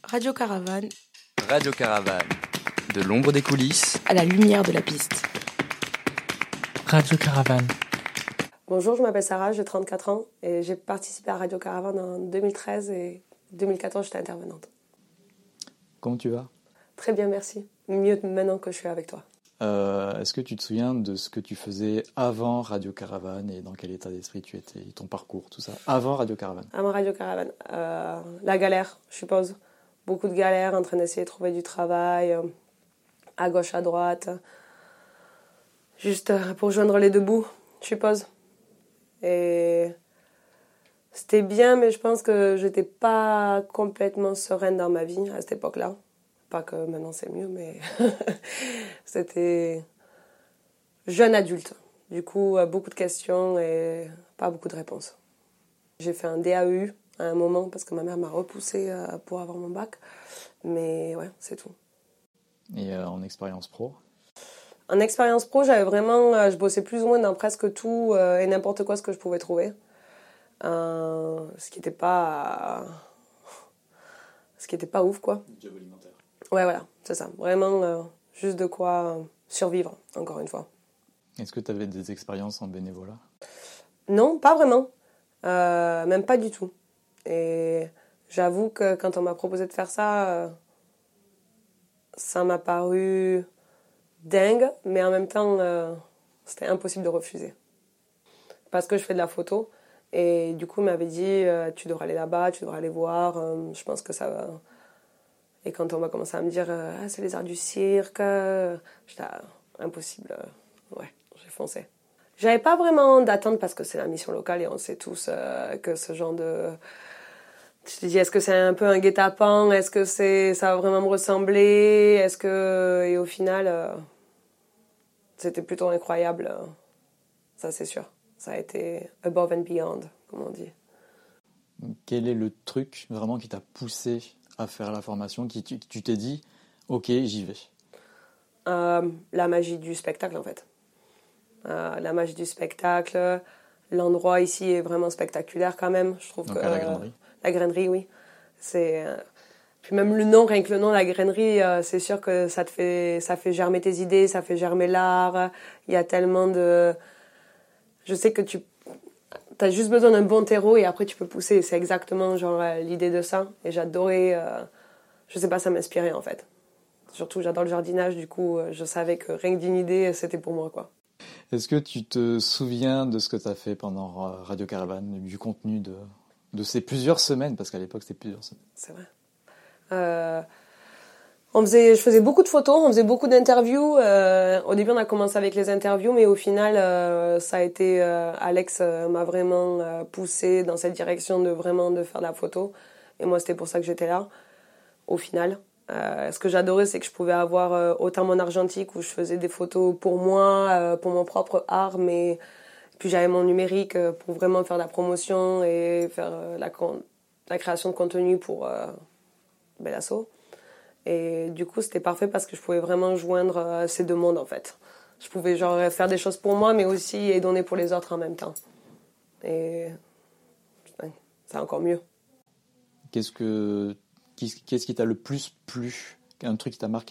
Radio Caravane. Radio Caravane. De l'ombre des coulisses à la lumière de la piste. Radio Caravane. Bonjour, je m'appelle Sarah, j'ai 34 ans et j'ai participé à Radio Caravane en 2013 et 2014 j'étais intervenante. Comment tu vas ? Très bien, merci. Mieux maintenant que je suis avec toi. Est-ce que tu te souviens de ce que tu faisais avant Radio Caravane et dans quel état d'esprit tu étais, ton parcours, tout ça, avant Radio Caravane ? Avant Radio Caravane, la galère, je suppose. Beaucoup de galères, en train d'essayer de trouver du travail, à gauche, à droite, juste pour joindre les deux bouts, je suppose. Et c'était bien, mais je pense que j'étais pas complètement sereine dans ma vie à cette époque-là. Pas que maintenant c'est mieux, mais c'était jeune adulte. Du coup, beaucoup de questions et pas beaucoup de réponses. J'ai fait un DAEU à un moment parce que ma mère m'a repoussée pour avoir mon bac. Mais ouais, c'est tout. Et en expérience pro ? En expérience pro, j'avais vraiment... je bossais plus ou moins dans presque tout et n'importe quoi ce que je pouvais trouver. Ce qui n'était pas ouf, quoi. Job alimentaire. Ouais, voilà, c'est ça. Vraiment, juste de quoi survivre, encore une fois. Est-ce que tu avais des expériences en bénévolat ? Non, pas vraiment. Même pas du tout. Et j'avoue que quand on m'a proposé de faire ça, ça m'a paru dingue, mais en même temps, c'était impossible de refuser. Parce que je fais de la photo, et du coup, il m'avait dit tu devrais aller là-bas, tu devrais aller voir, je pense que ça va... Et quand on va commencer à me dire c'est les arts du cirque, j'étais impossible. Ouais, j'ai foncé. J'avais pas vraiment d'attente parce que c'est la mission locale et on sait tous que ce genre de... Tu te dis, est-ce que c'est un peu un guet-apens ? Est-ce que ça va vraiment me ressembler ? Et au final, c'était plutôt incroyable. Ça, c'est sûr. Ça a été above and beyond, comme on dit. Quel est le truc vraiment qui t'a poussé à faire la formation, tu t'es dit, ok, j'y vais ? La magie du spectacle, en fait. La magie du spectacle. L'endroit ici est vraiment spectaculaire quand même. Je trouve. Donc à la grainerie. La grainerie, oui. Puis même le nom, rien que le nom, la grainerie, c'est sûr que ça fait germer tes idées, ça fait germer l'art. Il y a tellement de... Je sais que tu as juste besoin d'un bon terreau et après tu peux pousser. C'est exactement genre l'idée de ça. Et j'adorais... je sais pas, ça m'inspirait en fait. Surtout, j'adore le jardinage, du coup, je savais que rien que d'une idée, c'était pour moi, quoi. Est-ce que tu te souviens de ce que tu as fait pendant Radio Caravane, du contenu de ces plusieurs semaines, parce qu'à l'époque, c'était plusieurs semaines. C'est vrai. Je faisais beaucoup de photos, on faisait beaucoup d'interviews. Au début, on a commencé avec les interviews, mais au final, ça a été... Alex m'a vraiment poussé dans cette direction de faire de la photo. Et moi, c'était pour ça que j'étais là, au final. Ce que j'adorais, c'est que je pouvais avoir autant mon argentique, où je faisais des photos pour moi, pour mon propre art, mais puis j'avais mon numérique pour vraiment faire de la promotion et faire la création de contenu pour Bellasso. Et du coup, c'était parfait parce que je pouvais vraiment joindre ces deux mondes, en fait. Je pouvais genre faire des choses pour moi, mais aussi et donner pour les autres en même temps. Et ouais, c'est encore mieux. Qu'est-ce qui t'a le plus plu ? Un truc qui t'a marqué ?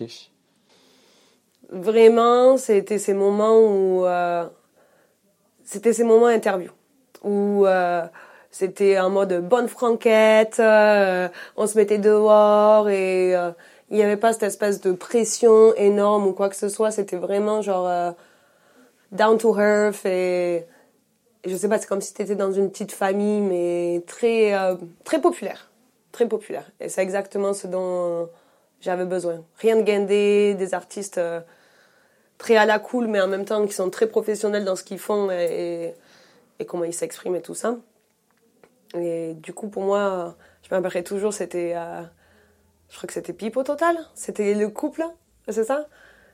Vraiment, c'était ces moments où... c'était ces moments interview. Où c'était en mode bonne franquette, on se mettait dehors et il n'y avait pas cette espèce de pression énorme ou quoi que ce soit. C'était vraiment genre down to earth et je sais pas, c'est comme si t'étais dans une petite famille mais très populaire. Très populaire. Et c'est exactement ce dont j'avais besoin. Rien de guindé, des artistes très à la cool, mais en même temps qui sont très professionnels dans ce qu'ils font et comment ils s'expriment et tout ça. Et du coup, pour moi, je me rappellerai toujours, c'était... je crois que c'était Pipo Total. C'était le couple, c'est ça ?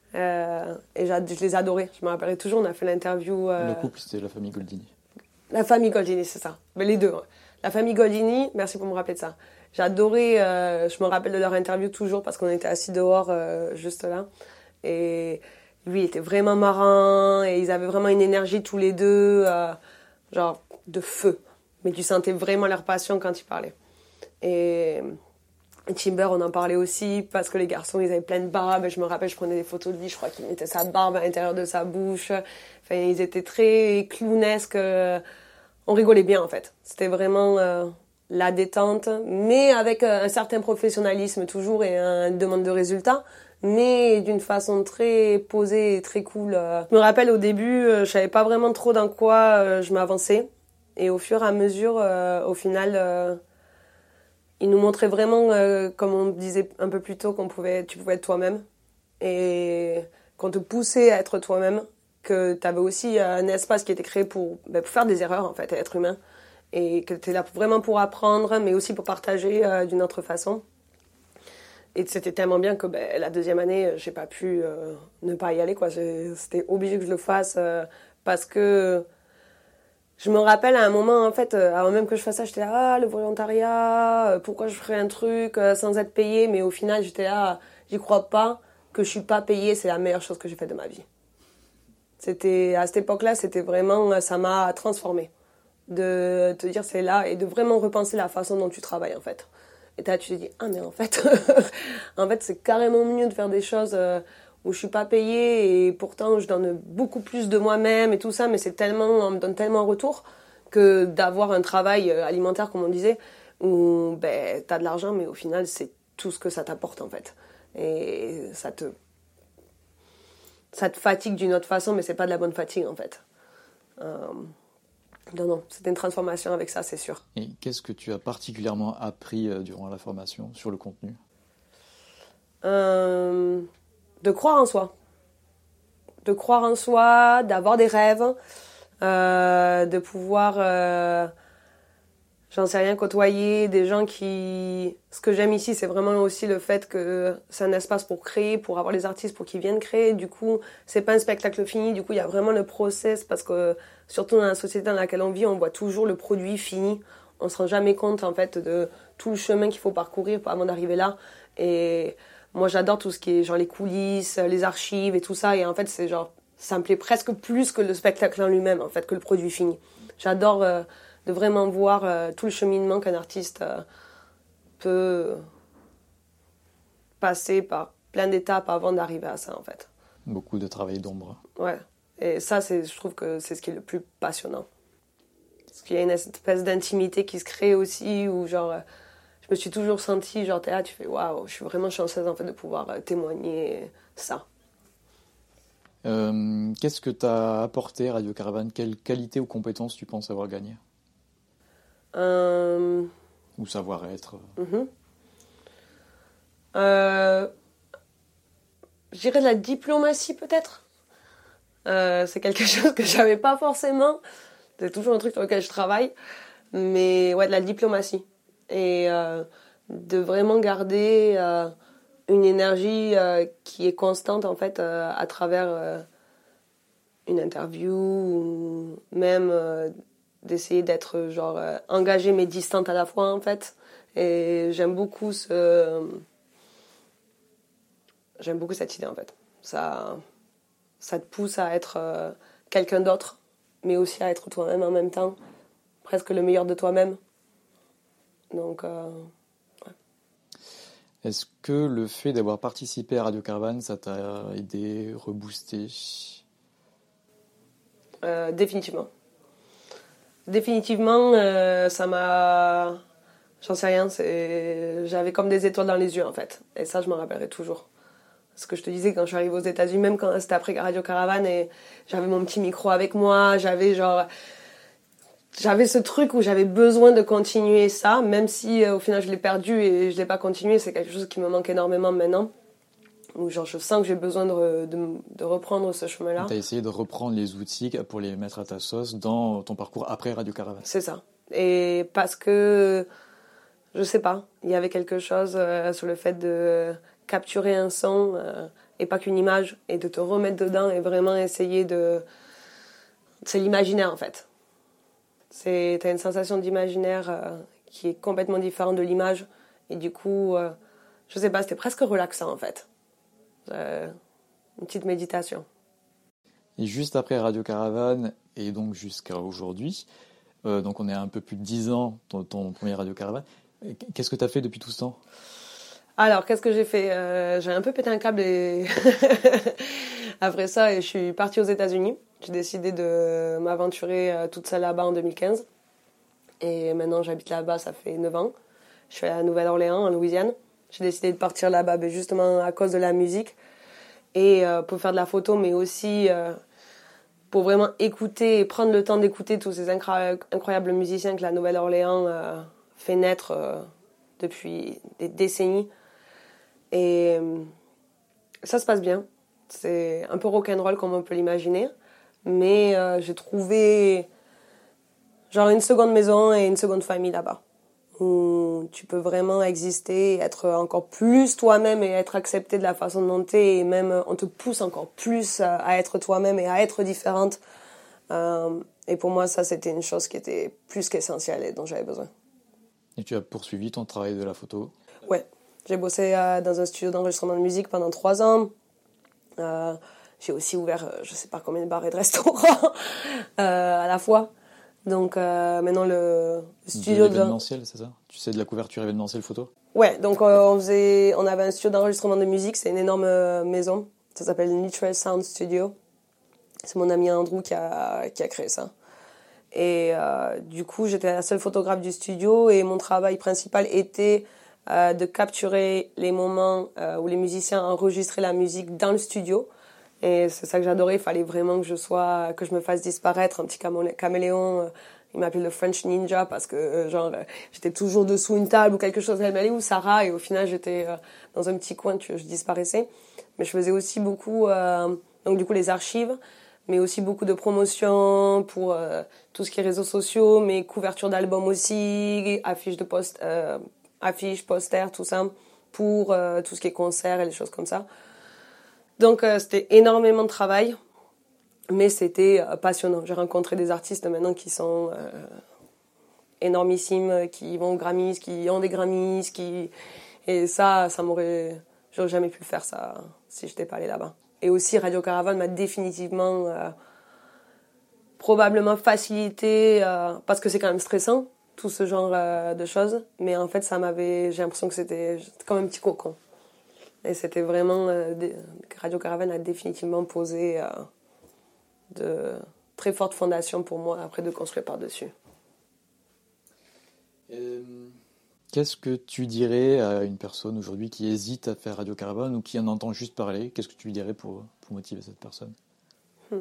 Et je les adorais. Je me rappellerai toujours, on a fait l'interview... Le couple, c'était la famille Goldini. La famille Goldini, c'est ça. Mais les deux. Ouais. La famille Goldini, merci pour me rappeler de ça. J'adorais, je me rappelle de leur interview toujours parce qu'on était assis dehors, juste là. Et lui, il était vraiment marrant et ils avaient vraiment une énergie tous les deux, genre de feu. Mais tu sentais vraiment leur passion quand ils parlaient. Et Timber, on en parlait aussi parce que les garçons, ils avaient plein de barbes. Je me rappelle, je prenais des photos de lui, je crois qu'il mettait sa barbe à l'intérieur de sa bouche. Enfin, ils étaient très clownesques. On rigolait bien, en fait. C'était vraiment la détente, mais avec un certain professionnalisme toujours et une demande de résultats, mais d'une façon très posée et très cool. Je me rappelle, au début, je savais pas vraiment trop dans quoi je m'avançais. Et au fur et à mesure, au final... il nous montrait vraiment, comme on disait un peu plus tôt, tu pouvais être toi-même et qu'on te poussait à être toi-même, que tu avais aussi un espace qui était créé pour faire des erreurs, en fait, être humain, et que tu es là vraiment pour apprendre, mais aussi pour partager d'une autre façon. Et c'était tellement bien que la deuxième année, j'ai pas pu ne pas y aller, quoi. C'était obligé que je le fasse parce que... Je me rappelle à un moment, en fait, avant même que je fasse ça, j'étais là, le volontariat, pourquoi je ferais un truc sans être payée, mais au final, j'étais là, j'y crois pas, que je suis pas payée, c'est la meilleure chose que j'ai faite de ma vie. À cette époque-là, c'était vraiment, ça m'a transformée. De te dire c'est là et de vraiment repenser la façon dont tu travailles, en fait. Et là, tu te dis, ah, mais en fait, en fait, c'est carrément mieux de faire des choses où je suis pas payée et pourtant je donne beaucoup plus de moi-même et tout ça, mais on me donne tellement en retour que d'avoir un travail alimentaire, comme on disait, où t'as de l'argent, mais au final, c'est tout ce que ça t'apporte, en fait. Et ça te fatigue d'une autre façon, mais c'est pas de la bonne fatigue, en fait. Non, c'était une transformation avec ça, c'est sûr. Et qu'est-ce que tu as particulièrement appris durant la formation sur le contenu ? De croire en soi. De croire en soi, d'avoir des rêves, de pouvoir, j'en sais rien, côtoyer des gens qui... Ce que j'aime ici, c'est vraiment aussi le fait que c'est un espace pour créer, pour avoir les artistes pour qu'ils viennent créer. Du coup, c'est pas un spectacle fini. Du coup, il y a vraiment le process parce que, surtout dans la société dans laquelle on vit, on voit toujours le produit fini. On se rend jamais compte, en fait, de tout le chemin qu'il faut parcourir avant d'arriver là. Et moi, j'adore tout ce qui est genre les coulisses, les archives et tout ça. Et en fait, c'est genre, ça me plaît presque plus que le spectacle en lui-même, en fait, que le produit fini. J'adore de vraiment voir tout le cheminement qu'un artiste peut passer par plein d'étapes avant d'arriver à ça, en fait. Beaucoup de travail d'ombre. Ouais. Et ça, je trouve que c'est ce qui est le plus passionnant. Parce qu'il y a une espèce d'intimité qui se crée aussi, où genre... je me suis toujours sentie, genre, t'es là, tu fais waouh, je suis vraiment chanceuse en fait de pouvoir témoigner ça. Qu'est-ce que t'as apporté à Radio Caravane ? Quelle qualité ou compétence tu penses avoir gagné ? Ou savoir-être ? Je dirais de la diplomatie peut-être. C'est quelque chose que j'avais pas forcément. C'est toujours un truc sur lequel je travaille. Mais ouais, de la diplomatie. Et de vraiment garder une énergie qui est constante en fait à travers une interview ou même d'essayer d'être genre engagée mais distante à la fois en fait. Et j'aime beaucoup cette idée en fait. Ça te pousse à être quelqu'un d'autre, mais aussi à être toi-même en même temps, presque le meilleur de toi-même. Donc, ouais. Est-ce que le fait d'avoir participé à Radio Caravane, ça t'a aidé, reboosté ? Définitivement. Définitivement, ça m'a... J'en sais rien, j'avais comme des étoiles dans les yeux en fait. Et ça, je m'en rappellerai toujours. Ce que je te disais quand je suis arrivée aux États-Unis, même quand c'était après Radio Caravane, et j'avais mon petit micro avec moi, j'avais ce truc où j'avais besoin de continuer ça, même si au final je l'ai perdu et je l'ai pas continué. C'est quelque chose qui me manque énormément maintenant. Où genre je sens que j'ai besoin de reprendre ce chemin-là. Tu as essayé de reprendre les outils pour les mettre à ta sauce dans ton parcours après Radio Caravane. C'est ça. Et parce que, je sais pas, il y avait quelque chose sur le fait de capturer un son et pas qu'une image, et de te remettre dedans et vraiment essayer de... C'est l'imaginaire en fait. T'as une sensation d'imaginaire qui est complètement différente de l'image. Et du coup, je sais pas, c'était presque relaxant en fait. Une petite méditation. Et juste après Radio Caravane, et donc jusqu'à aujourd'hui, donc on est à un peu plus de 10 ans dans ton premier Radio Caravane, qu'est-ce que tu as fait depuis tout ce temps ? Alors, qu'est-ce que j'ai fait? J'ai un peu pété un câble et après ça, je suis partie aux États-Unis. J'ai décidé de m'aventurer toute seule là-bas en 2015. Et maintenant, j'habite là-bas, ça fait 9 ans. Je suis à la Nouvelle-Orléans, en Louisiane. J'ai décidé de partir là-bas justement à cause de la musique et pour faire de la photo, mais aussi pour vraiment écouter et prendre le temps d'écouter tous ces incroyables musiciens que la Nouvelle-Orléans fait naître depuis des décennies. Et ça se passe bien. C'est un peu rock'n'roll comme on peut l'imaginer, mais j'ai trouvé genre une seconde maison et une seconde famille là-bas, où tu peux vraiment exister, être encore plus toi-même et être accepté de la façon dont t'es, et même on te pousse encore plus à être toi-même et à être différente. Et pour moi, ça, c'était une chose qui était plus qu'essentielle et dont j'avais besoin. Et tu as poursuivi ton travail de la photo? Ouais, j'ai bossé dans un studio d'enregistrement de musique pendant 3 ans. J'ai aussi ouvert, je sais pas combien de bars et de restaurants à la fois. Donc maintenant le studio de l'événementiel, c'est ça? Tu sais, de la couverture événementielle photo? Ouais, donc on avait un studio d'enregistrement de musique, c'est une énorme maison. Ça s'appelle Neutral Sound Studio. C'est mon ami Andrew qui a créé ça. Et du coup, j'étais la seule photographe du studio et mon travail principal était de capturer les moments où les musiciens enregistraient la musique dans le studio. Et c'est ça que j'adorais. Il fallait vraiment que je me fasse disparaître, un petit caméléon. Il m'appelait le French Ninja parce que j'étais toujours dessous une table ou quelque chose. Elle m'allait où Sarah? Et au final, j'étais dans un petit coin, je disparaissais. Mais je faisais aussi beaucoup, donc du coup les archives, mais aussi beaucoup de promotions pour tout ce qui est réseaux sociaux, mais couvertures d'albums aussi, affiches, posters, tout ça, pour tout ce qui est concerts et les choses comme ça. Donc c'était énormément de travail, mais c'était passionnant. J'ai rencontré des artistes maintenant qui sont énormissimes, qui vont aux Grammys, qui ont des Grammys, et j'aurais jamais pu faire ça si j'étais pas allée là-bas. Et aussi Radio Caravane m'a définitivement probablement facilité parce que c'est quand même stressant tout ce genre de choses, mais en fait j'ai l'impression que c'était comme un petit cocon. Et c'était vraiment... Radio Caravane a définitivement posé de très fortes fondations pour moi après de construire par-dessus. Qu'est-ce que tu dirais à une personne aujourd'hui qui hésite à faire Radio Caravane ou qui en entend juste parler? Qu'est-ce que tu lui dirais pour motiver cette personne? Je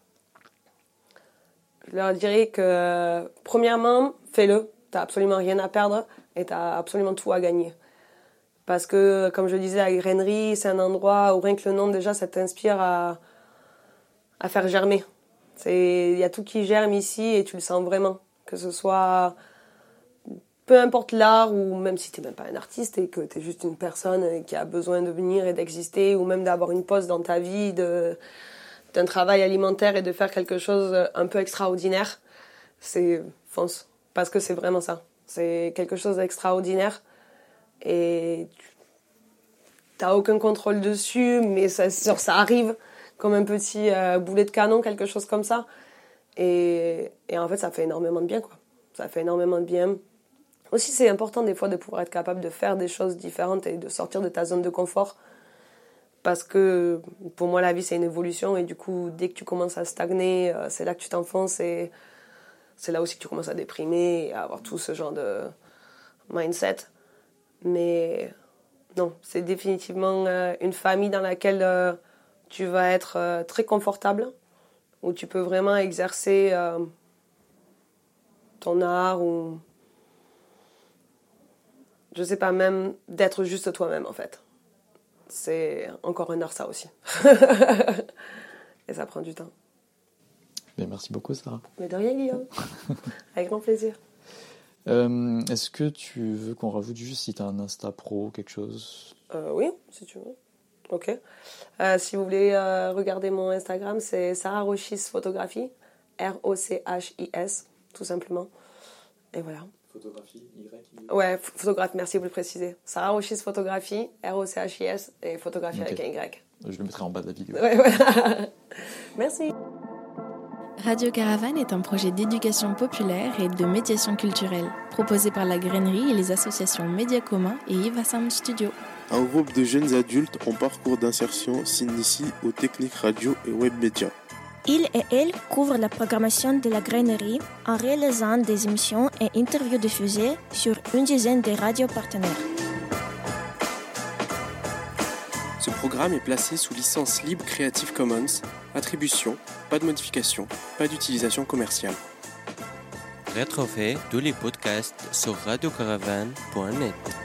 leur dirais que, premièrement, fais-le. T'as absolument rien à perdre et t'as absolument tout à gagner. Parce que, comme je disais, la grainerie, c'est un endroit où rien que le nom, déjà, ça t'inspire à faire germer. Il y a tout qui germe ici et tu le sens vraiment. Que ce soit, peu importe l'art, ou même si t'es même pas un artiste et que t'es juste une personne qui a besoin de venir et d'exister, ou même d'avoir une pause dans ta vie, d'un travail alimentaire et de faire quelque chose un peu extraordinaire, fonce. Parce que c'est vraiment ça. C'est quelque chose d'extraordinaire. Et t'as aucun contrôle dessus, mais ça arrive comme un petit boulet de canon, quelque chose comme ça. Et en fait, ça fait énormément de bien, quoi. Ça fait énormément de bien. Aussi, c'est important des fois de pouvoir être capable de faire des choses différentes et de sortir de ta zone de confort. Parce que pour moi, la vie, c'est une évolution. Et du coup, dès que tu commences à stagner, c'est là que tu t'enfonces. Et c'est là aussi que tu commences à déprimer et à avoir tout ce genre de mindset. Mais non, c'est définitivement une famille dans laquelle tu vas être très confortable, où tu peux vraiment exercer ton art ou, je sais pas, même d'être juste toi-même en fait. C'est encore un art ça aussi. Et ça prend du temps. Mais merci beaucoup Sarah. Mais de rien Guillaume, avec grand plaisir. Est-ce que tu veux qu'on rajoute juste si tu as un Insta pro, quelque chose? Oui, si tu veux. Ok. Si vous voulez regarder mon Instagram, c'est Sarah Rochis Photographie. R-O-C-H-I-S, tout simplement. Et voilà. Photographie, Y. Ouais, photographie, merci pour le préciser. Sarah Rochis Photographie, R-O-C-H-I-S, et photographie avec un Y. Je le mettrai en bas de la vidéo. Ouais, voilà. Merci. Radio Caravane est un projet d'éducation populaire et de médiation culturelle, proposé par la Grainerie et les associations Média Commun et Eva Sound Studio. Un groupe de jeunes adultes en parcours d'insertion s'initie aux techniques radio et web médias. Ils et elles couvrent la programmation de la Grainerie en réalisant des émissions et interviews diffusées sur une dizaine de radios partenaires. Ce programme est placé sous licence libre Creative Commons, attribution, pas de modification, pas d'utilisation commerciale. Retrouvez tous les podcasts sur radiocaravane.net.